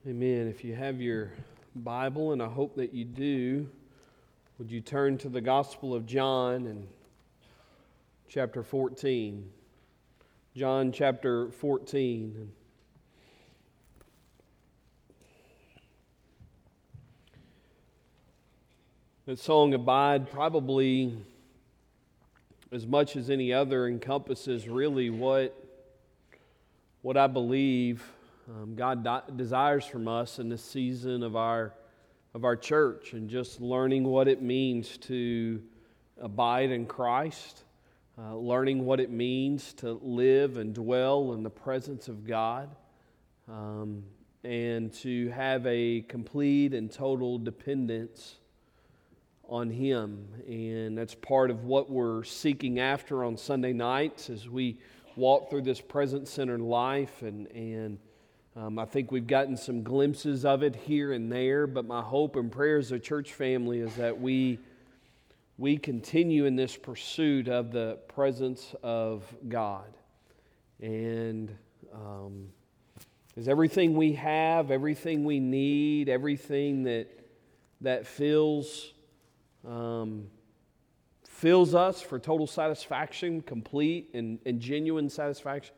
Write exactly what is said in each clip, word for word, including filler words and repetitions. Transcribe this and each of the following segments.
Amen. If you have your Bible, and I hope that you do, would you turn to the Gospel of John and chapter fourteen. John chapter fourteen. That song, Abide, probably as much as any other encompasses really what, what I believe um, God di- desires from us in this season of our of our church, and just learning what it means to abide in Christ, uh, learning what it means to live and dwell in the presence of God, um, and to have a complete and total dependence on Him. And that's part of what we're seeking after on Sunday nights as we walk through this present-centered life. And, and um, I think we've gotten some glimpses of it here and there, but my hope and prayer as a church family is that we, we continue in this pursuit of the presence of God. And um, is everything we have, everything we need, everything that, that fills Um, fills us for total satisfaction, complete and, and genuine satisfaction,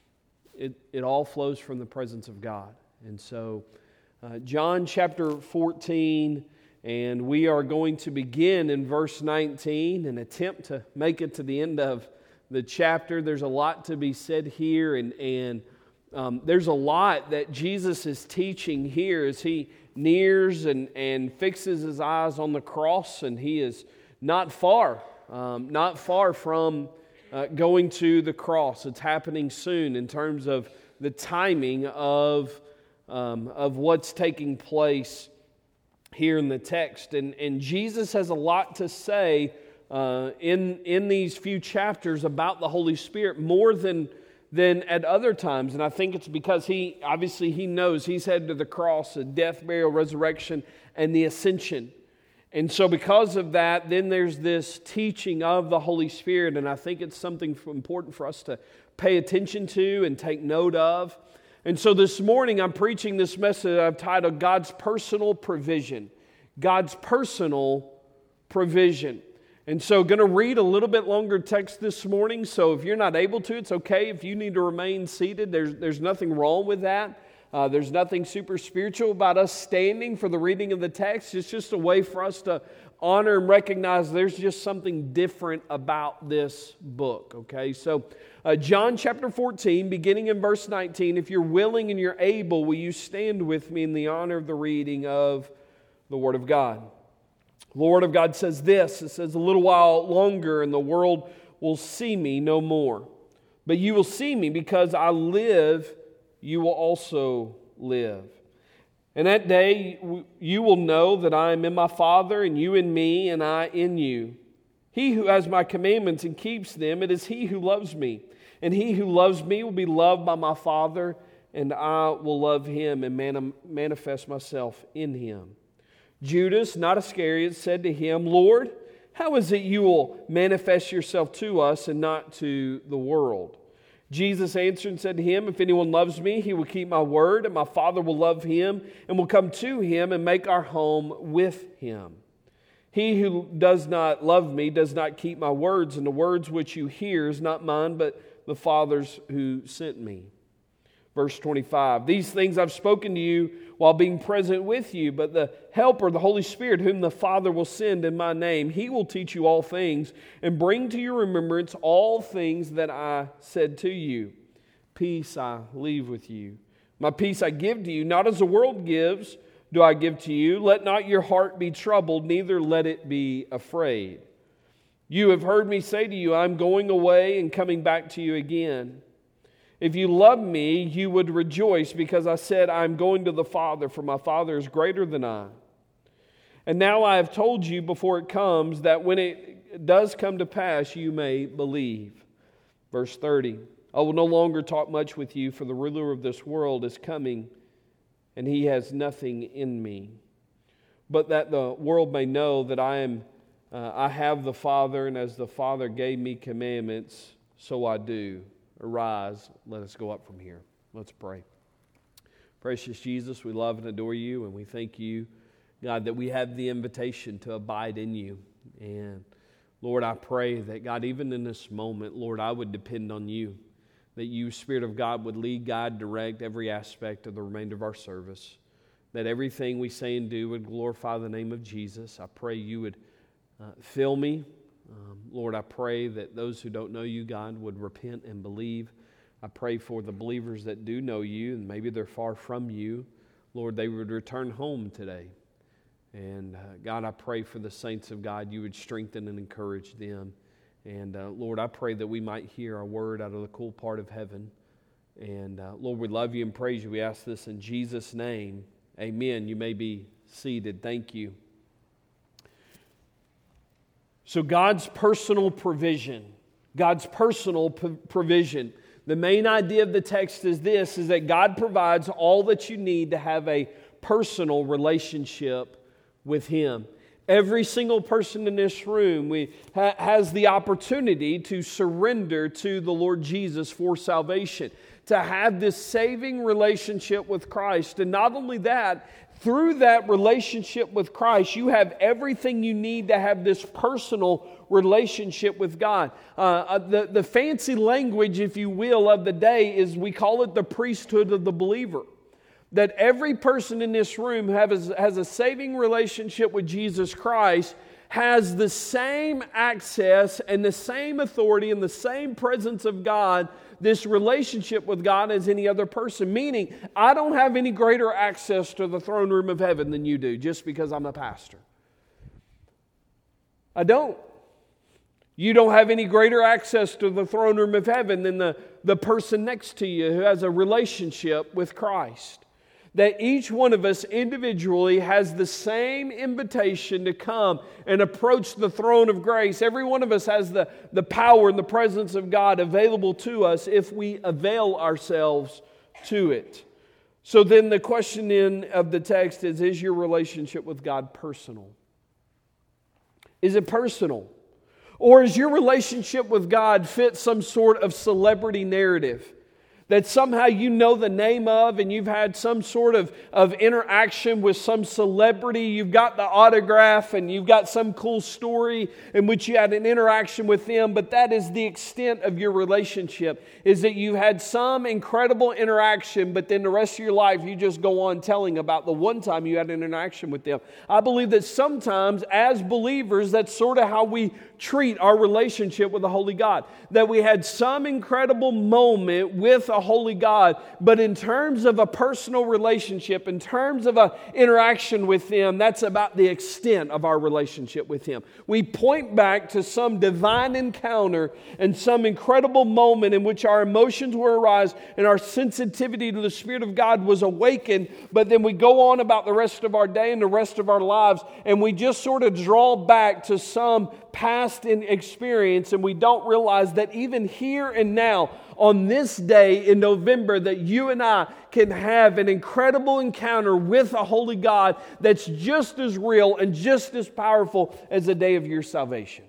it, it all flows from the presence of God. And so, uh, John chapter fourteen, and we are going to begin in verse nineteen and attempt to make it to the end of the chapter. There's a lot to be said here, and, and um, there's a lot that Jesus is teaching here as He nears and, and fixes His eyes on the cross, and He is not far, um, not far from uh, going to the cross. It's happening soon in terms of the timing of, um, of what's taking place here in the text. And, and Jesus has a lot to say uh, in, in these few chapters about the Holy Spirit, more than than at other times. And I think it's because he, obviously he knows he's headed to the cross, the death, burial, resurrection, and the ascension. And so because of that, then there's this teaching of the Holy Spirit, and I think it's something important for us to pay attention to and take note of. And so this morning I'm preaching this message I've titled God's Personal Provision. God's Personal Provision. And so going to read a little bit longer text this morning, so if you're not able to, it's okay. If you need to remain seated, there's, there's nothing wrong with that. Uh, there's nothing super spiritual about us standing for the reading of the text. It's just a way for us to honor and recognize there's just something different about this book, okay? So uh, John chapter fourteen, beginning in verse nineteen, if you're willing and you're able, will you stand with me in the honor of the reading of the Word of God? The Word of God says this, it says, "A little while longer and the world will see me no more. But you will see me because I live, you will also live. And that day you will know that I am in my Father, and you in me, and I in you. He who has my commandments and keeps them, it is he who loves me. And he who loves me will be loved by my Father, and I will love him and mani- manifest myself in him. Judas, not Iscariot, said to him, Lord, how is it you will manifest yourself to us and not to the world? Jesus answered and said to him, if anyone loves me, he will keep my word, and my Father will love him, and will come to him and make our home with him. He who does not love me does not keep my words, and the words which you hear is not mine, but the Father's who sent me. Verse twenty-five, these things I've spoken to you while being present with you, but the Helper, the Holy Spirit, whom the Father will send in my name, He will teach you all things and bring to your remembrance all things that I said to you. Peace I leave with you. My peace I give to you, not as the world gives, do I give to you. Let not your heart be troubled, neither let it be afraid. You have heard me say to you, I'm going away and coming back to you again. If you love me, you would rejoice because I said, I'm going to the Father, for my Father is greater than I. And now I have told you before it comes, that when it does come to pass, you may believe. Verse thirty, I will no longer talk much with you, for the ruler of this world is coming, and he has nothing in me. But that the world may know that I am, uh, I have the Father, and as the Father gave me commandments, so I do. Arise, let us go up from here. Let's pray. Precious Jesus, we love and adore you, and we thank you, God, that we have the invitation to abide in you. And Lord, I pray that, God, even in this moment, Lord, I would depend on you, that you, Spirit of God, would lead, guide, direct every aspect of the remainder of our service, that everything we say and do would glorify the name of Jesus. I pray you would uh, fill me. Um, Lord, I pray that those who don't know you, God, would repent and believe. I pray for the believers that do know you, and maybe they're far from you, Lord, they would return home today. And uh, God, I pray for the saints of God, you would strengthen and encourage them. And uh, Lord, I pray that we might hear a word out of the cool part of heaven. And uh, Lord, we love you and praise you. We ask this in Jesus' name. Amen. You may be seated. Thank you. So God's personal provision. God's personal p- provision. The main idea of the text is this, is that God provides all that you need to have a personal relationship with Him. Every single person in this room we ha- has the opportunity to surrender to the Lord Jesus for salvation, to have this saving relationship with Christ. And not only that, through that relationship with Christ, you have everything you need to have this personal relationship with God. Uh, the, the fancy language, if you will, of the day is we call it the priesthood of the believer. That every person in this room has, has a saving relationship with Jesus Christ, has the same access and the same authority and the same presence of God, this relationship with God, as any other person. Meaning, I don't have any greater access to the throne room of heaven than you do just because I'm a pastor. I don't. You don't have any greater access to the throne room of heaven than the, the person next to you who has a relationship with Christ. That each one of us individually has the same invitation to come and approach the throne of grace. Every one of us has the, the power and the presence of God available to us if we avail ourselves to it. So then the question in of the text is, is your relationship with God personal? Is it personal? Or is your relationship with God fit some sort of celebrity narrative? That somehow you know the name of and you've had some sort of, of interaction with some celebrity. You've got the autograph and you've got some cool story in which you had an interaction with them. But that is the extent of your relationship. Is that you had some incredible interaction, but then the rest of your life you just go on telling about the one time you had an interaction with them. I believe that sometimes as believers, that's sort of how we treat our relationship with the Holy God. That we had some incredible moment with a holy God, but in terms of a personal relationship, in terms of an interaction with Him, that's about the extent of our relationship with Him. We point back to some divine encounter and some incredible moment in which our emotions were aroused and our sensitivity to the Spirit of God was awakened, but then we go on about the rest of our day and the rest of our lives, and we just sort of draw back to some past experience, and we don't realize that even here and now, on this day in November, that you and I can have an incredible encounter with a holy God that's just as real and just as powerful as the day of your salvation.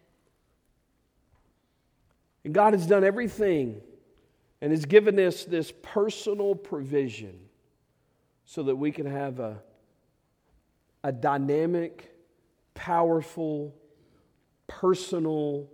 And God has done everything and has given us this personal provision so that we can have a, a dynamic, powerful, personal,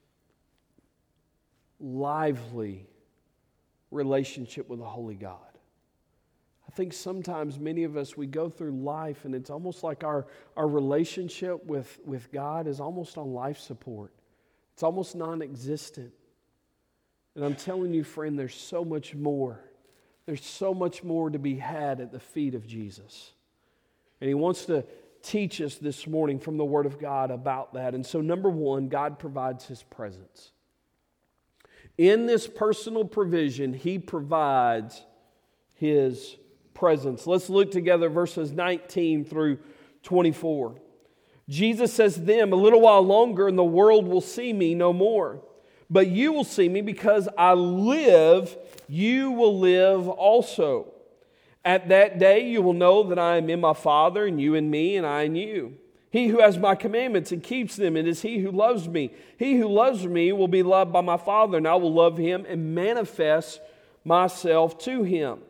lively relationship with the Holy God. I think sometimes many of us, we go through life and it's almost like our, our relationship with, with God is almost on life support. It's almost non-existent. And I'm telling you, friend, there's so much more. There's so much more to be had at the feet of Jesus. And He wants to teach us this morning from the Word of God about that. And so number one, God provides His presence. In this personal provision, He provides His presence. Let's look together verses nineteen through twenty-four. Jesus says to them, "A little while longer and the world will see me no more. But you will see me because I live, you will live also. At that day you will know that I am in my Father, and you in me, and I in you. He who has my commandments and keeps them, it is he who loves me. He who loves me will be loved by my Father, and I will love him and manifest myself to him."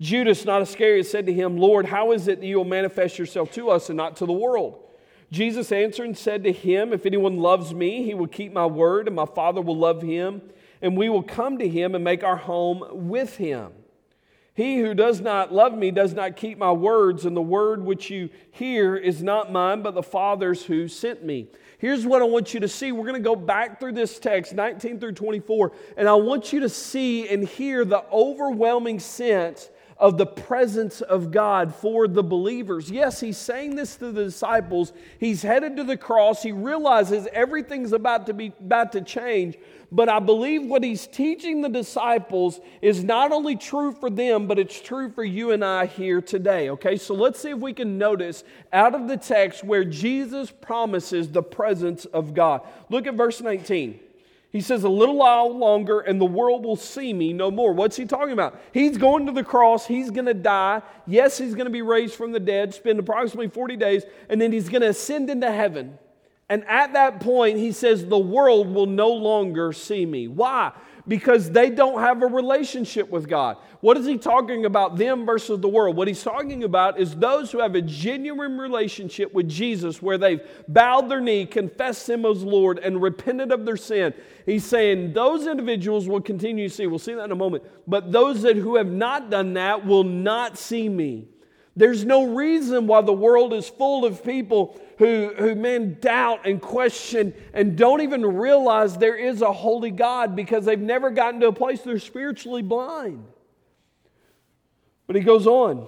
Judas, not Iscariot, said to him, Lord, how is it that you will manifest yourself to us and not to the world? Jesus answered and said to him, if anyone loves me, he will keep my word, and my Father will love him, and we will come to him and make our home with him. He who does not love me does not keep my words, and the word which you hear is not mine, but the Father's who sent me. Here's what I want you to see. We're going to go back through this text, nineteen through twenty-four, and I want you to see and hear the overwhelming sense of the presence of God for the believers. Yes, he's saying this to the disciples. He's headed to the cross. He realizes everything's about to be about to change. But I believe what he's teaching the disciples is not only true for them, but it's true for you and I here today. Okay, so let's see if we can notice out of the text where Jesus promises the presence of God. Look at verse nineteen. He says, a little while longer and the world will see me no more. What's he talking about? He's going to the cross. He's going to die. Yes, he's going to be raised from the dead, spend approximately forty days, and then he's going to ascend into heaven. And at that point, he says, the world will no longer see me. Why? Because they don't have a relationship with God. What is he talking about, them versus the world? What he's talking about is those who have a genuine relationship with Jesus, where they've bowed their knee, confessed him as Lord, and repented of their sin. He's saying those individuals will continue to see. We'll see that in a moment. But those that who have not done that will not see me. There's no reason why the world is full of people who, who man, doubt and question and don't even realize there is a holy God, because they've never gotten to a place they're spiritually blind. But he goes on.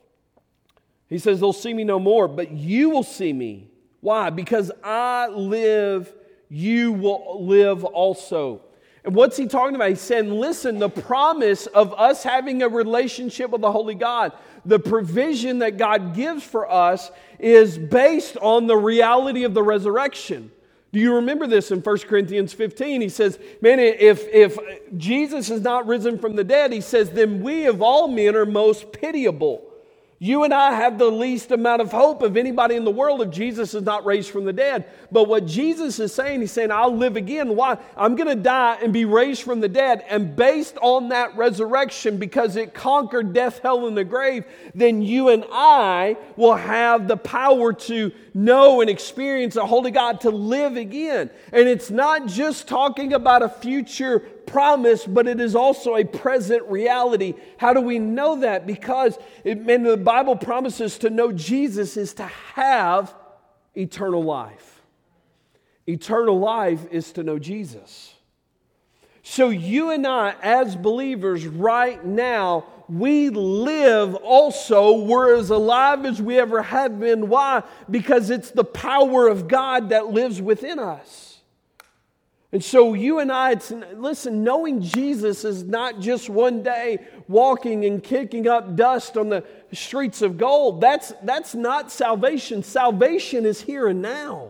He says, they'll see me no more, but you will see me. Why? Because I live, you will live also. And what's he talking about? He's saying, listen, the promise of us having a relationship with the Holy God, the provision that God gives for us is based on the reality of the resurrection. Do you remember this in First Corinthians fifteen? He says, man, if, if Jesus is not risen from the dead, he says, then we of all men are most pitiable. You and I have the least amount of hope of anybody in the world if Jesus is not raised from the dead. But what Jesus is saying, he's saying, I'll live again. Why? I'm going to die and be raised from the dead. And based on that resurrection, because it conquered death, hell, and the grave, then you and I will have the power to know and experience a holy God, to live again. And it's not just talking about a future promise, but it is also a present reality. How do we know that? Because it, man, the Bible promises to know Jesus is to have eternal life. Eternal life is to know Jesus. So you and I, as believers right now, we live also, we're as alive as we ever have been. Why? Because it's the power of God that lives within us. And so you and I, it's, listen, knowing Jesus is not just one day walking and kicking up dust on the streets of gold. That's, that's not salvation. Salvation is here and now.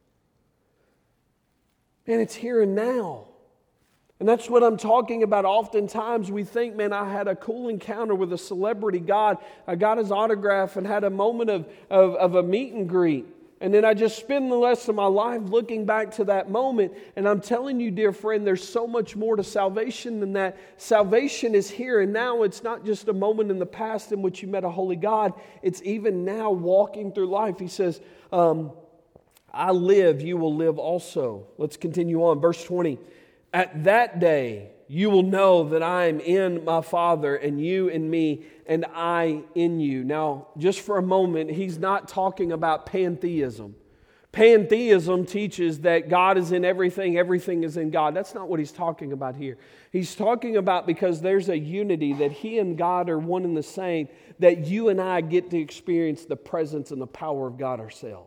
And it's here and now. And that's what I'm talking about. Oftentimes we think, man, I had a cool encounter with a celebrity God. I got his autograph and had a moment of, of, of a meet and greet. And then I just spend the rest of my life looking back to that moment. And I'm telling you, dear friend, there's so much more to salvation than that. Salvation is here and now. It's not just a moment in the past in which you met a holy God. It's even now walking through life. He says, um, I live, you will live also. Let's continue on. Verse twenty. At that day, you will know that I am in my Father, and you in me, and I in you. Now, just for a moment, he's not talking about pantheism. Pantheism teaches that God is in everything, everything is in God. That's not what he's talking about here. He's talking about, because there's a unity, that he and God are one and the same, that you and I get to experience the presence and the power of God ourselves.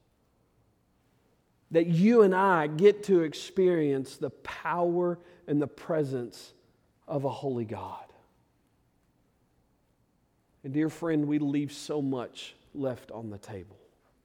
That you and I get to experience the power and the presence of a holy God. And dear friend, we leave so much left on the table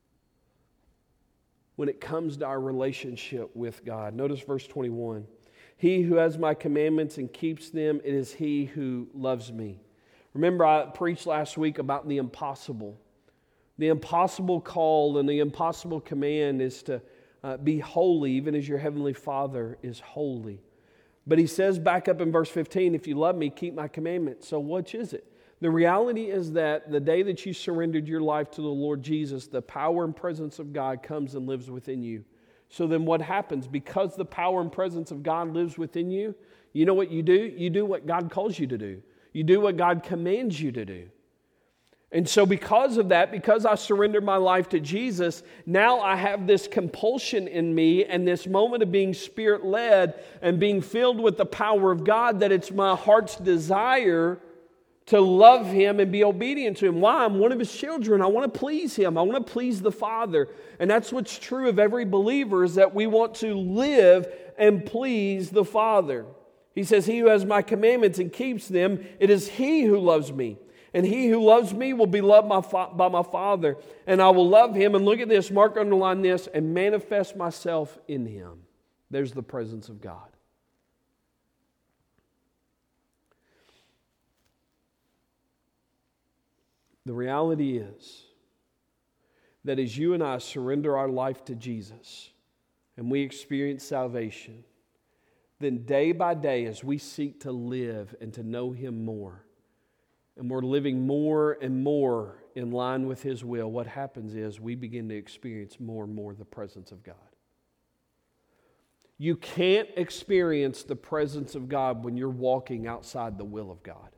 when it comes to our relationship with God. Notice verse twenty-one. He who has my commandments and keeps them, it is he who loves me. Remember, I preached last week about the impossible. The impossible call and the impossible command is to Uh, be holy, even as your heavenly Father is holy. But he says back up in verse fifteen, if you love me, keep my commandments. So which is it? The reality is that the day that you surrendered your life to the Lord Jesus, the power and presence of God comes and lives within you. So then what happens? Because the power and presence of God lives within you, you know what you do? You do what God calls you to do. You do what God commands you to do. And so because of that, because I surrendered my life to Jesus, now I have this compulsion in me and this moment of being Spirit-led and being filled with the power of God, that it's my heart's desire to love Him and be obedient to Him. Why? I'm one of His children. I want to please Him. I want to please the Father. And that's what's true of every believer, is that we want to live and please the Father. He says, He who has my commandments and keeps them, it is he who loves me. And he who loves me will be loved by, fa- by my Father. And I will love him. And look at this, mark, underline this, and manifest myself in him. There's the presence of God. The reality is that as you and I surrender our life to Jesus and we experience salvation, then day by day as we seek to live and to know Him more, and we're living more and more in line with His will, what happens is we begin to experience more and more the presence of God. You can't experience the presence of God when you're walking outside the will of God.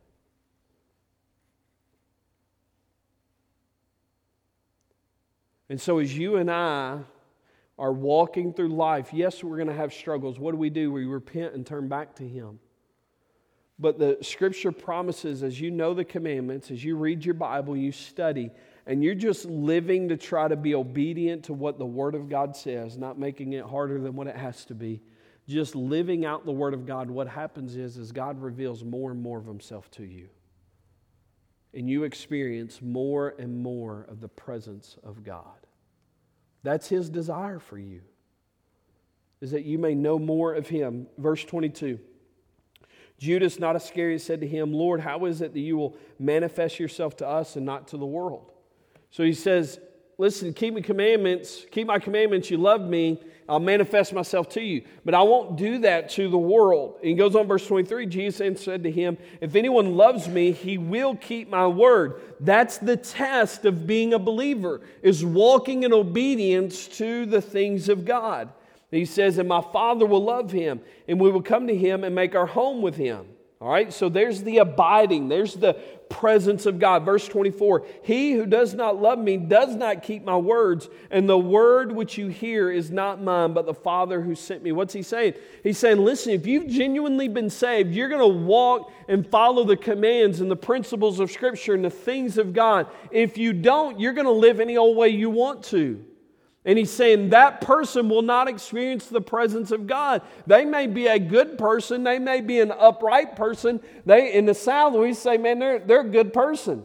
And so as you and I are walking through life, yes, we're going to have struggles. What do we do? We repent and turn back to Him. But the Scripture promises, as you know the commandments, as you read your Bible, you study, and you're just living to try to be obedient to what the Word of God says, not making it harder than what it has to be, just living out the Word of God, what happens is, is God reveals more and more of Himself to you. And you experience more and more of the presence of God. That's His desire for you, is that you may know more of Him. Verse twenty-two. Judas, not Iscariot, said to Him, Lord, how is it that you will manifest yourself to us and not to the world? So he says, listen, keep my commandments, keep my commandments, you love me, I'll manifest myself to you. But I won't do that to the world. And he goes on, verse twenty-three, Jesus said to him, if anyone loves me, he will keep my word. That's the test of being a believer, is walking in obedience to the things of God. He says, and my Father will love him, and we will come to him and make our home with him. All right, so there's the abiding. There's the presence of God. Verse twenty-four, he who does not love me does not keep my words, and the word which you hear is not mine, but the Father who sent me. What's he saying? He's saying, listen, if you've genuinely been saved, you're going to walk and follow the commands and the principles of Scripture and the things of God. If you don't, you're going to live any old way you want to. And he's saying that person will not experience the presence of God. They may be a good person. They may be an upright person. They, in the South, we say, man, they're, they're a good person.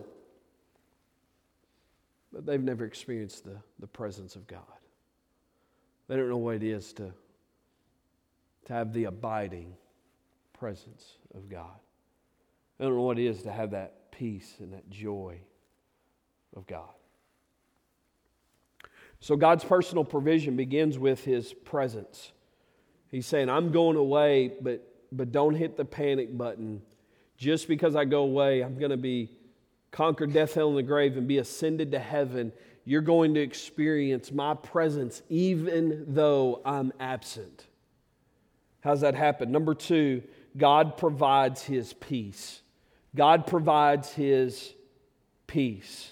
But they've never experienced the, the presence of God. They don't know what it is to, to have the abiding presence of God. They don't know what it is to have that peace and that joy of God. So God's personal provision begins with His presence. He's saying, I'm going away, but, but don't hit the panic button. Just because I go away, I'm going to be conquer death, hell, and the grave and be ascended to heaven. You're going to experience my presence even though I'm absent. How's that happen? Number two, God provides His peace. God provides His peace.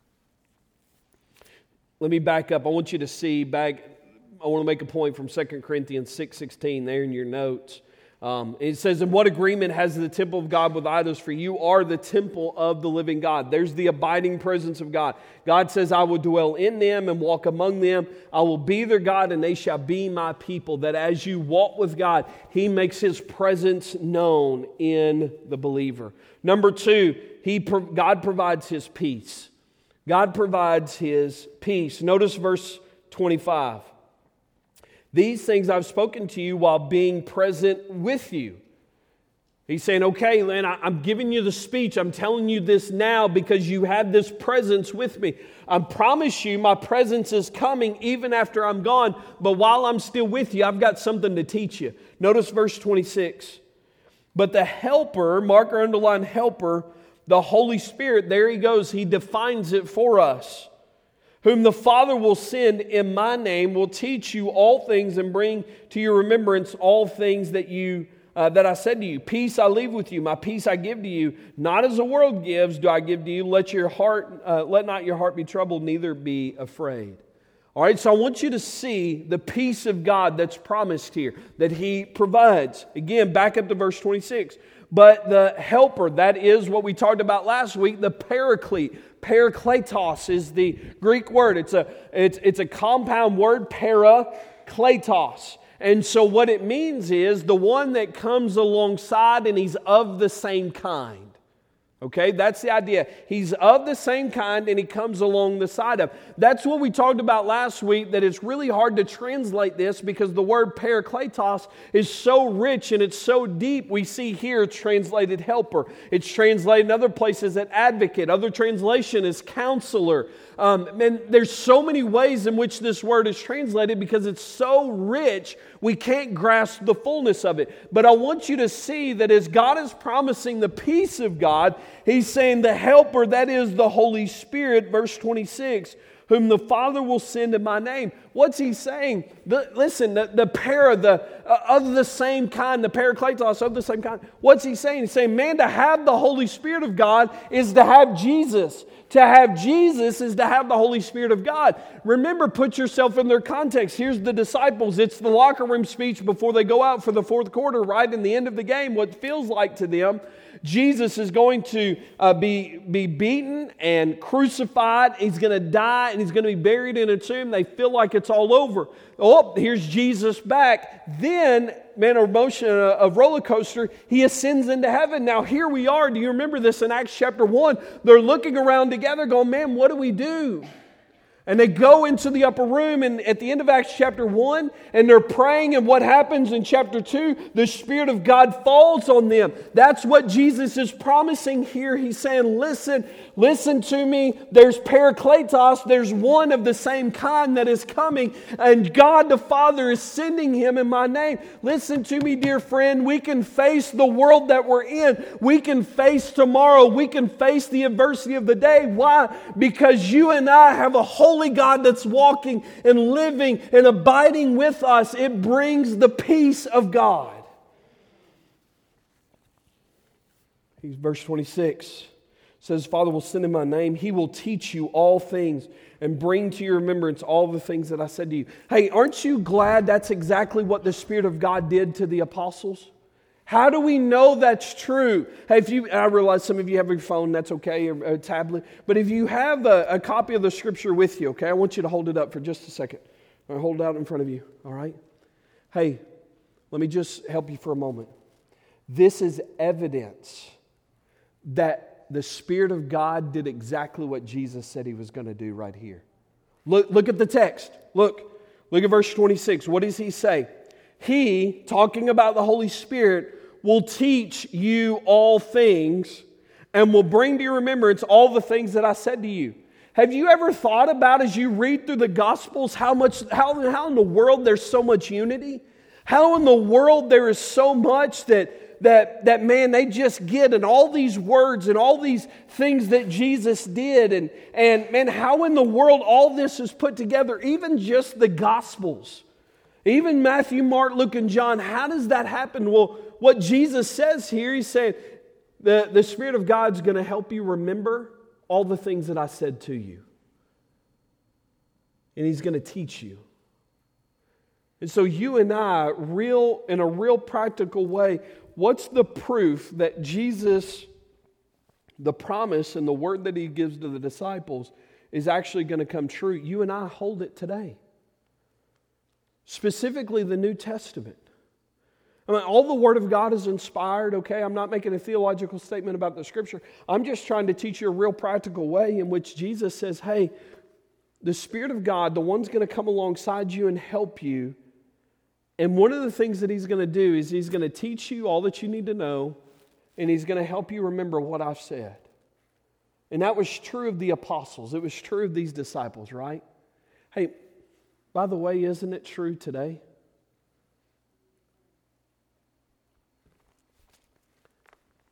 Let me back up. I want you to see back, I want to make a point from Second Corinthians six sixteen there in your notes. Um, it says, in what agreement has the temple of God with idols? For you are the temple of the living God. There's the abiding presence of God. God says, I will dwell in them and walk among them. I will be their God and they shall be my people. That as you walk with God, He makes His presence known in the believer. Number two, he God provides His peace. God provides His peace. Notice verse twenty-five. These things I've spoken to you while being present with you. He's saying, okay, man, I'm giving you the speech. I'm telling you this now because you have this presence with me. I promise you my presence is coming even after I'm gone. But while I'm still with you, I've got something to teach you. Notice verse twenty-six. But the helper, mark or underline helper, The Holy Spirit, there He goes. He defines it for us. Whom the Father will send in my name will teach you all things and bring to your remembrance all things that you uh, that I said to you. Peace I leave with you, my peace I give to you. Not as the world gives do I give to you. Let your heart, uh, let not your heart be troubled, neither be afraid. All right, so I want you to see the peace of God that's promised here, that He provides. Again, back up to verse twenty-six. But the helper, that is what we talked about last week, the paraclete. Parakletos is the Greek word. It's a, it's, it's a compound word, parakletos. And so what it means is the one that comes alongside and He's of the same kind. Okay, that's the idea. He's of the same kind and He comes along the side of. That's what we talked about last week, that it's really hard to translate this because the word parakletos is so rich and it's so deep. We see here it's translated helper. It's translated in other places as advocate. Other translation is counselor. Um, and there's so many ways in which this word is translated because it's so rich, we can't grasp the fullness of it. But I want you to see that as God is promising the peace of God, He's saying the helper, that is the Holy Spirit, verse twenty-six, whom the Father will send in my name. What's He saying? The, listen, the, the para, the, uh, of the same kind, the parakletos of the same kind. What's He saying? He's saying, man, to have the Holy Spirit of God is to have Jesus. To have Jesus is to have the Holy Spirit of God. Remember, put yourself in their context. Here's the disciples. It's the locker room speech before they go out for the fourth quarter, right in the end of the game, what it feels like to them. Jesus is going to uh, be, be beaten and crucified. He's going to die and He's going to be buried in a tomb. They feel like it's all over. Oh, here's Jesus back. Then, man, a motion, a roller coaster, He ascends into heaven. Now here we are. Do you remember this in Acts chapter one? They're looking around together going, man, what do we do? And they go into the upper room, and at the end of Acts chapter one, and they're praying, and what happens in chapter two? The Spirit of God falls on them. That's what Jesus is promising here. He's saying, listen, listen to me. There's parakletos. There's one of the same kind that is coming, and God the Father is sending Him in my name. Listen to me, dear friend. We can face the world that we're in. We can face tomorrow. We can face the adversity of the day. Why? Because you and I have a holy God that's walking and living and abiding with us. It brings the peace of God. He's verse twenty-six says, Father will send in my name. He will teach you all things and bring to your remembrance all the things that I said to you. Hey, aren't you glad that's exactly what the Spirit of God did to the apostles? How do we know that's true? Hey, if you, I realize some of you have your phone, that's okay, or a tablet. But if you have a, a copy of the Scripture with you, okay, I want you to hold it up for just a second. All right, hold it out in front of you, all right? Hey, let me just help you for a moment. This is evidence that the Spirit of God did exactly what Jesus said He was going to do right here. Look, look at the text. Look, look at verse twenty-six. What does He say? He, talking about the Holy Spirit, will teach you all things and will bring to your remembrance all the things that I said to you. Have you ever thought about, as you read through the Gospels, how much, how, how in the world there's so much unity? How in the world there is so much that, that, that man, they just get, and all these words and all these things that Jesus did. And, and man, how in the world all this is put together, even just the Gospels. Even Matthew, Mark, Luke, and John, how does that happen? Well, what Jesus says here, He's saying, the, the Spirit of God's going to help you remember all the things that I said to you. And He's going to teach you. And so you and I, real in a real practical way, what's the proof that Jesus, the promise and the word that He gives to the disciples is actually going to come true? You and I hold it today. Specifically the New Testament. I mean, all the Word of God is inspired, okay? I'm not making a theological statement about the Scripture. I'm just trying to teach you a real practical way in which Jesus says, hey, the Spirit of God, the one's going to come alongside you and help you. And one of the things that He's going to do is He's going to teach you all that you need to know, and He's going to help you remember what I've said. And that was true of the apostles. It was true of these disciples, right? Hey, by the way, isn't it true today?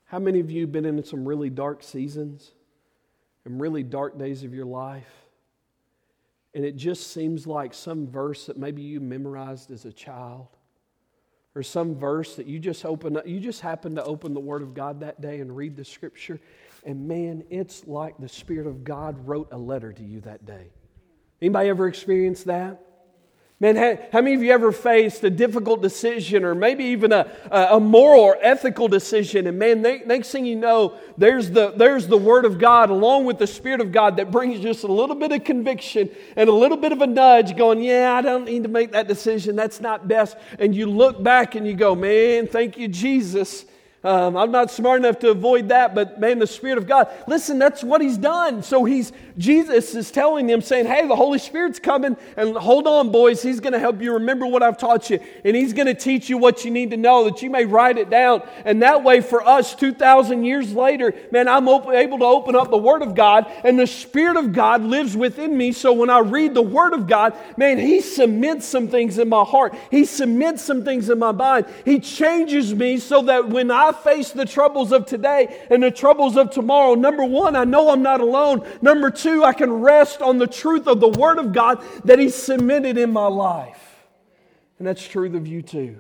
How many of you have been in some really dark seasons and really dark days of your life? And it just seems like some verse that maybe you memorized as a child, or some verse that you just open up, you just happened to open the Word of God that day and read the Scripture, and man, it's like the Spirit of God wrote a letter to you that day. Anybody ever experienced that? Man, how many of you ever faced a difficult decision, or maybe even a, a moral or ethical decision, and man, next thing you know, there's the, there's the Word of God along with the Spirit of God that brings just a little bit of conviction and a little bit of a nudge going, yeah, I don't need to make that decision. That's not best. And you look back and you go, man, thank you, Jesus. Um, I'm not smart enough to avoid that, but man, the Spirit of God, listen, that's what He's done. So He's, Jesus is telling them, saying, hey, the Holy Spirit's coming, and hold on, boys, He's going to help you remember what I've taught you, and He's going to teach you what you need to know, that you may write it down. And that way, for us, two thousand years later, man, I'm open, able to open up the Word of God, and the Spirit of God lives within me. So when I read the Word of God, man, He cements some things in my heart. He cements some things in my mind. He changes me so that when I face the troubles of today and the troubles of tomorrow, number one, I know I'm not alone. Number two, I can rest on the truth of the Word of God that He cemented in my life. And that's true of you too.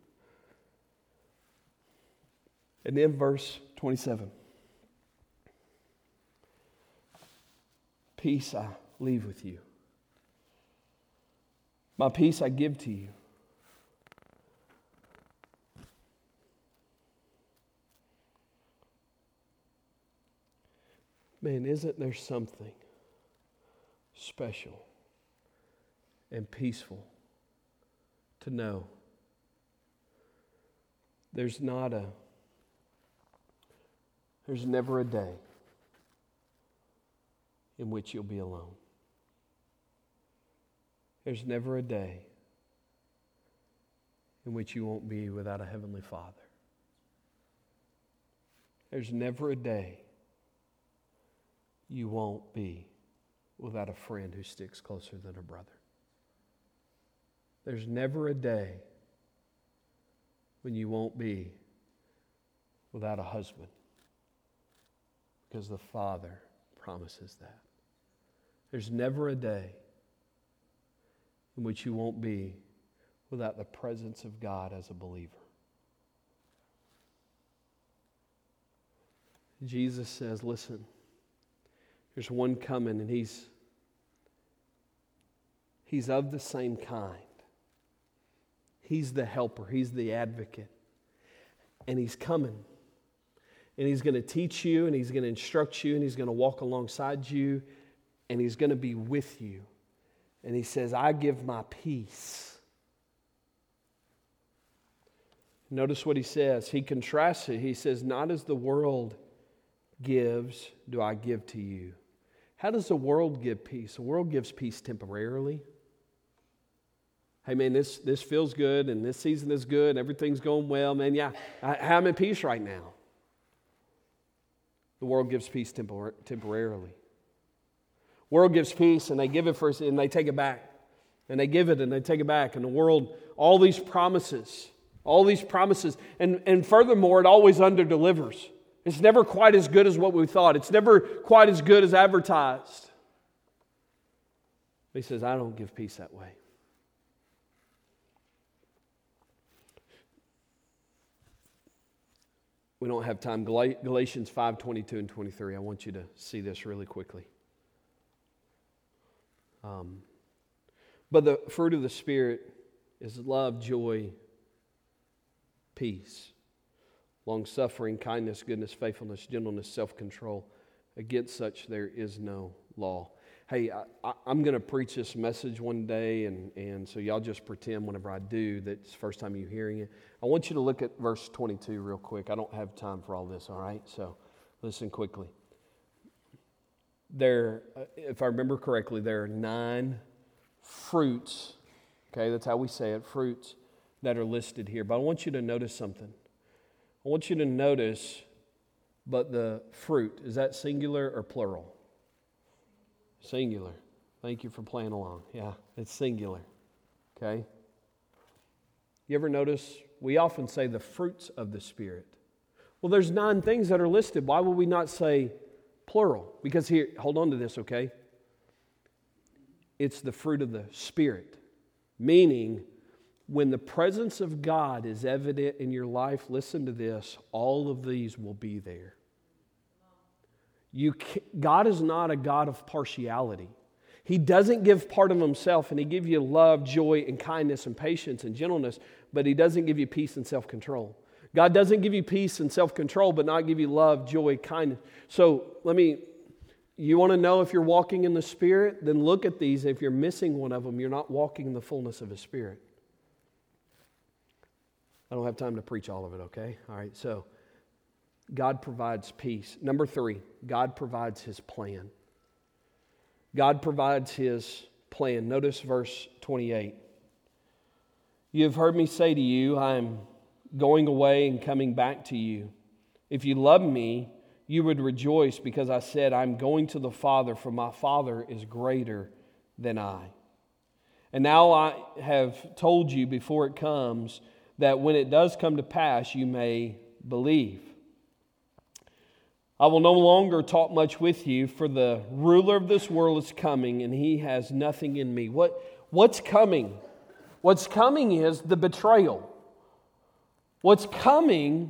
And then verse twenty-seven. Peace I leave with you. My peace I give to you. Man, isn't there something special and peaceful to know there's not a, there's never a day in which you'll be alone. There's never a day in which you won't be without a Heavenly Father. There's never a day you won't be without a friend who sticks closer than a brother. There's never a day when you won't be without a husband, because the Father promises that. There's never a day in which you won't be without the presence of God as a believer. Jesus says, listen, there's one coming, and he's, he's of the same kind. He's the helper. He's the advocate. And He's coming. And He's going to teach you, and He's going to instruct you, and He's going to walk alongside you, and He's going to be with you. And He says, I give my peace. Notice what He says. He contrasts it. He says, not as the world gives do I give to you. How does the world give peace? The world gives peace temporarily. Hey, man, this, this feels good, and this season is good, and everything's going well. Man, yeah, I, I'm in peace right now. The world gives peace tempor- temporarily. World gives peace, and they give it first, and they take it back. And they give it, and they take it back. And the world, all these promises, all these promises. And, and furthermore, it always underdelivers. It's never quite as good as what we thought. It's never quite as good as advertised. He says, I don't give peace that way. We don't have time. Galatians five, twenty-two and twenty-three. I want you to see this really quickly. Um, but the fruit of the Spirit is love, joy, peace, long-suffering, kindness, goodness, faithfulness, gentleness, self-control. Against such there is no law. Hey, I, I, I'm going to preach this message one day, and, and so y'all just pretend whenever I do that it's the first time you're hearing it. I want you to look at verse twenty-two real quick. I don't have time for all this, all right? So listen quickly. There, if I remember correctly, there are nine fruits, okay, that's how we say it, fruits that are listed here. But I want you to notice something. I want you to notice, but the fruit, is that singular or plural? Singular. Thank you for playing along. Yeah, it's singular. Okay? You ever notice, we often say the fruits of the Spirit. Well, there's nine things that are listed. Why would we not say plural? Because here, hold on to this, okay? It's the fruit of the Spirit. Meaning, when the presence of God is evident in your life, listen to this, all of these will be there. You can, God is not a God of partiality. He doesn't give part of Himself, and He gives you love, joy, and kindness, and patience, and gentleness, but He doesn't give you peace and self-control. God doesn't give you peace and self-control, but not give you love, joy, kindness. So, let me, you want to know if you're walking in the Spirit? Then look at these. If you're missing one of them, you're not walking in the fullness of His Spirit. I don't have time to preach all of it, okay? All right, so God provides peace. Number three, God provides His plan. God provides His plan. Notice verse twenty-eight. You have heard me say to you, I am going away and coming back to you. If you love me, you would rejoice because I said, I'm going to the Father, for my Father is greater than I. And now I have told you before it comes, that when it does come to pass, you may believe. I will no longer talk much with you, for the ruler of this world is coming, and he has nothing in me. What, what's coming? What's coming is the betrayal. What's coming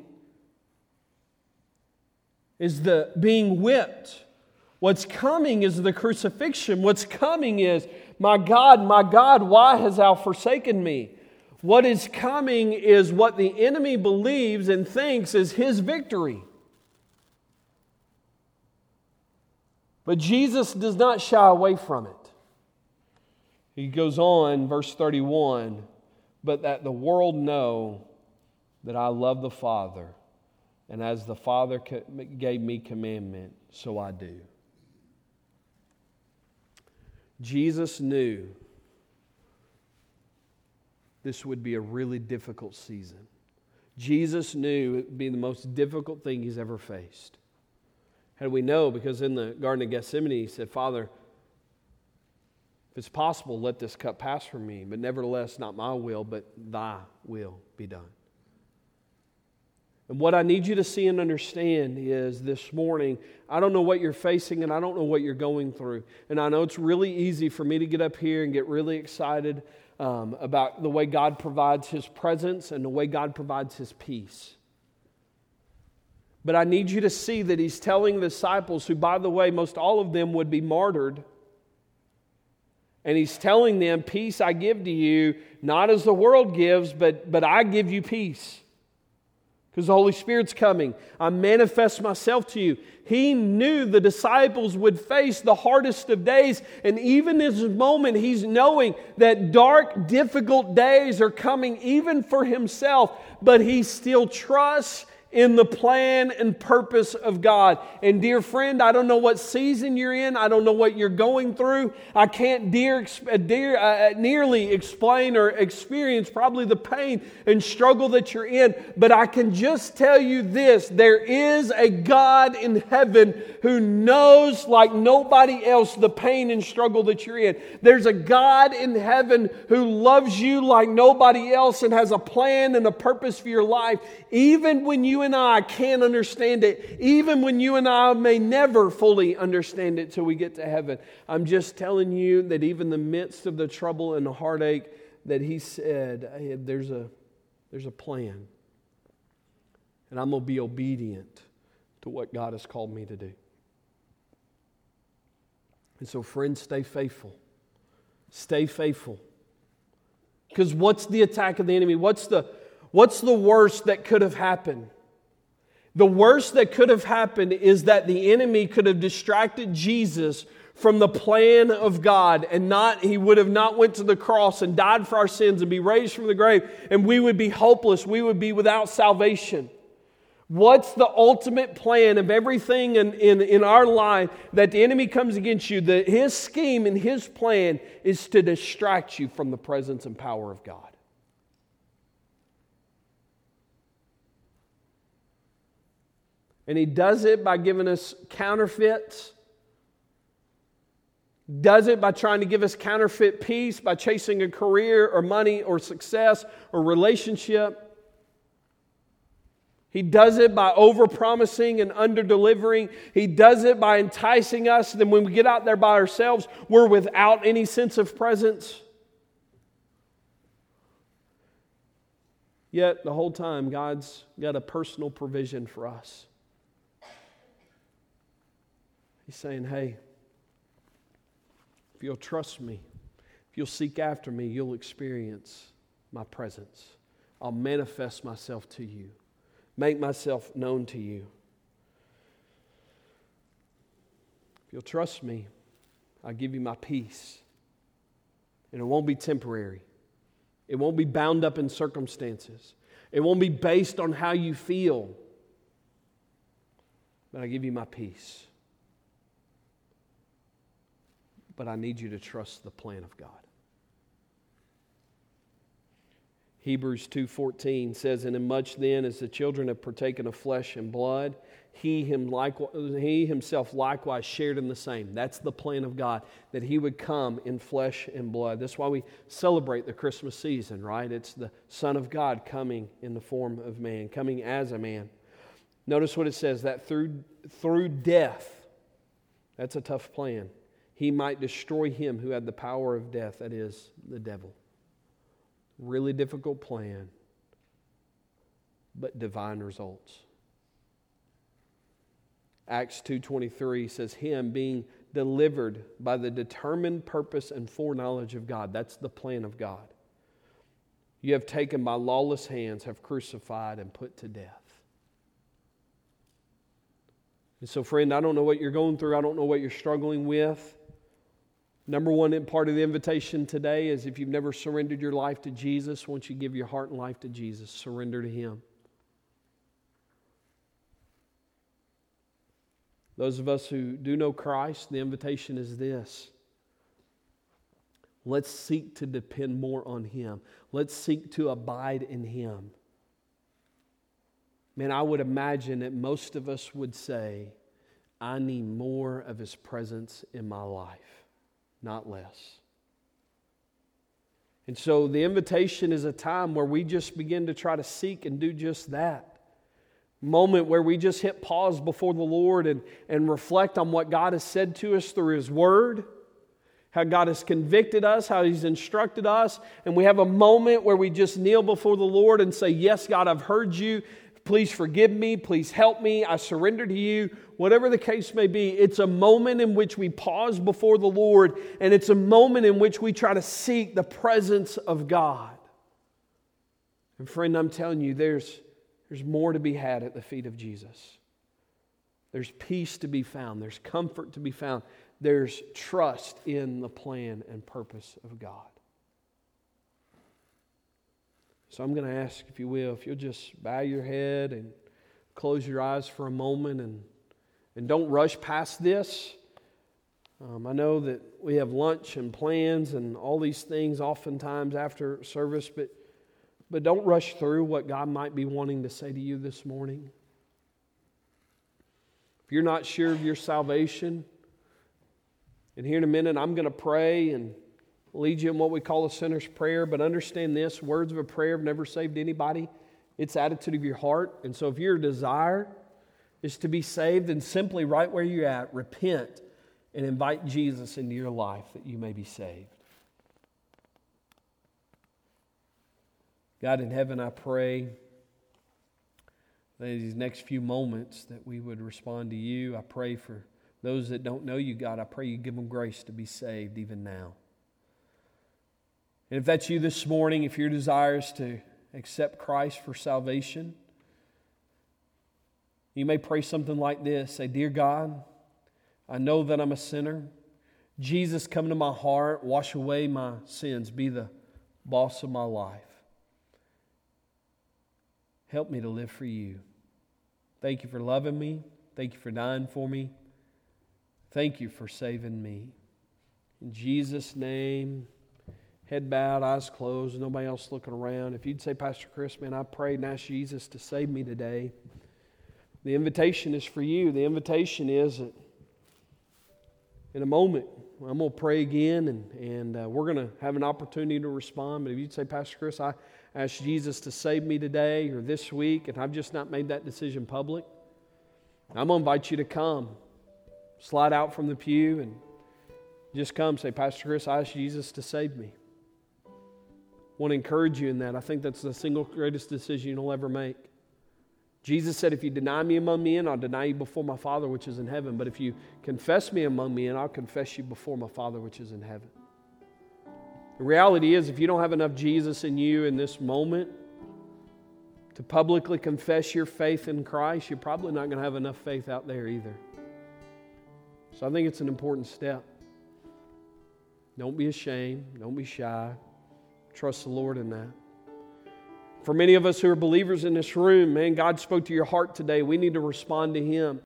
is the being whipped. What's coming is the crucifixion. What's coming is, my God, my God, why hast thou forsaken me? What is coming is what the enemy believes and thinks is his victory. But Jesus does not shy away from it. He goes on, verse thirty-one, but that the world know that I love the Father, and as the Father gave me commandment, so I do. Jesus knew this would be a really difficult season. Jesus knew it would be the most difficult thing He's ever faced. How do we know? Because in the Garden of Gethsemane, He said, Father, if it's possible, let this cup pass from me. But nevertheless, not my will, but Thy will be done. And what I need you to see and understand is this morning, I don't know what you're facing and I don't know what you're going through. And I know it's really easy for me to get up here and get really excited um, about the way God provides His presence and the way God provides His peace. But I need you to see that He's telling the disciples, who, by the way, most all of them would be martyred. And He's telling them, peace I give to you, not as the world gives, but, but I give you peace. Because the Holy Spirit's coming. I manifest myself to you. He knew the disciples would face the hardest of days. And even in this moment, He's knowing that dark, difficult days are coming even for Himself. But He still trusts in the plan and purpose of God. And dear friend, I don't know what season you're in. I don't know what you're going through. I can't dear, dear, uh, nearly explain or experience probably the pain and struggle that you're in. But I can just tell you this. There is a God in heaven who knows like nobody else the pain and struggle that you're in. There's a God in heaven who loves you like nobody else and has a plan and a purpose for your life. Even when you and I can't understand it, even when you and I may never fully understand it till we get to heaven, I'm just telling you that even in the midst of the trouble and the heartache, that He said, hey, there's a, there's a plan. And I'm going to be obedient to what God has called me to do. And so, friends, stay faithful. Stay faithful. Because what's the attack of the enemy? What's the, what's the worst that could have happened? The worst that could have happened is that the enemy could have distracted Jesus from the plan of God, and not He would have not went to the cross and died for our sins and be raised from the grave, and we would be hopeless. We would be without salvation. What's the ultimate plan of everything in, in, in our life that the enemy comes against you? The, his scheme and his plan is to distract you from the presence and power of God. And he does it by giving us counterfeits. Does it by trying to give us counterfeit peace, by chasing a career or money or success or relationship. He does it by over-promising and under-delivering. He does it by enticing us. Then when we get out there by ourselves, we're without any sense of presence. Yet the whole time, God's got a personal provision for us. He's saying, hey, if you'll trust me, if you'll seek after me, you'll experience my presence. I'll manifest myself to you, make myself known to you. If you'll trust me, I'll give you my peace. And it won't be temporary. It won't be bound up in circumstances. It won't be based on how you feel. But I give you my peace. But I need you to trust the plan of God. Hebrews two fourteen says, "And in much then as the children have partaken of flesh and blood, he, him likewise, he himself likewise shared in the same." That's the plan of God, that He would come in flesh and blood. That's why we celebrate the Christmas season, right? It's the Son of God coming in the form of man, coming as a man. Notice what it says, that through, through death, that's a tough plan, He might destroy him who had the power of death, that is, the devil. Really difficult plan, but divine results. Acts two twenty-three says, "Him being delivered by the determined purpose and foreknowledge of God." That's the plan of God. "You have taken by lawless hands, have crucified and put to death." And so, friend, I don't know what you're going through. I don't know what you're struggling with. Number one part of the invitation today is, if you've never surrendered your life to Jesus, once you give your heart and life to Jesus, surrender to Him. Those of us who do know Christ, the invitation is this. Let's seek to depend more on Him. Let's seek to abide in Him. Man, I would imagine that most of us would say, I need more of His presence in my life, not less. And so the invitation is a time where we just begin to try to seek and do just that. Moment where we just hit pause before the Lord and, and reflect on what God has said to us through His Word, how God has convicted us, how He's instructed us, and we have a moment where we just kneel before the Lord and say, yes, God, I've heard You. Please forgive me. Please help me. I surrender to You. Whatever the case may be, it's a moment in which we pause before the Lord, and it's a moment in which we try to seek the presence of God. And friend, I'm telling you, there's There's more to be had at the feet of Jesus. There's peace to be found. There's comfort to be found. There's trust in the plan and purpose of God. So I'm going to ask, if you will, if you'll just bow your head and close your eyes for a moment, and, and don't rush past this. Um, I know that we have lunch and plans and all these things oftentimes after service, but But don't rush through what God might be wanting to say to you this morning. If you're not sure of your salvation, and here in a minute I'm going to pray and lead you in what we call a sinner's prayer, but understand this, words of a prayer have never saved anybody. It's the attitude of your heart. And so if your desire is to be saved, then simply right where you're at, repent and invite Jesus into your life that you may be saved. God in heaven, I pray that in these next few moments that we would respond to You. I pray for those that don't know You, God. I pray You give them grace to be saved even now. And if that's you this morning, if your desire is to accept Christ for salvation, you may pray something like this. Say, Dear God, I know that I'm a sinner. Jesus, come into my heart, wash away my sins, be the boss of my life. Help me to live for You. Thank You for loving me. Thank You for dying for me. Thank You for saving me. In Jesus' name, head bowed, eyes closed, nobody else looking around. If you'd say, Pastor Chris, man, I prayed and asked Jesus to save me today. The invitation is for you. The invitation is that in a moment, I'm going to pray again, and, and uh, we're going to have an opportunity to respond. But if you'd say, Pastor Chris, I asked Jesus to save me today or this week, and I've just not made that decision public, I'm going to invite you to come. Slide out from the pew and just come say, Pastor Chris, I asked Jesus to save me. I want to encourage you in that. I think that's the single greatest decision you'll ever make. Jesus said, if you deny me among men, I'll deny you before my Father which is in heaven. But if you confess me among men, I'll confess you before my Father which is in heaven. The reality is, if you don't have enough Jesus in you in this moment to publicly confess your faith in Christ, you're probably not going to have enough faith out there either. So I think it's an important step. Don't be ashamed. Don't be shy. Trust the Lord in that. For many of us who are believers in this room, man, God spoke to your heart today. We need to respond to Him.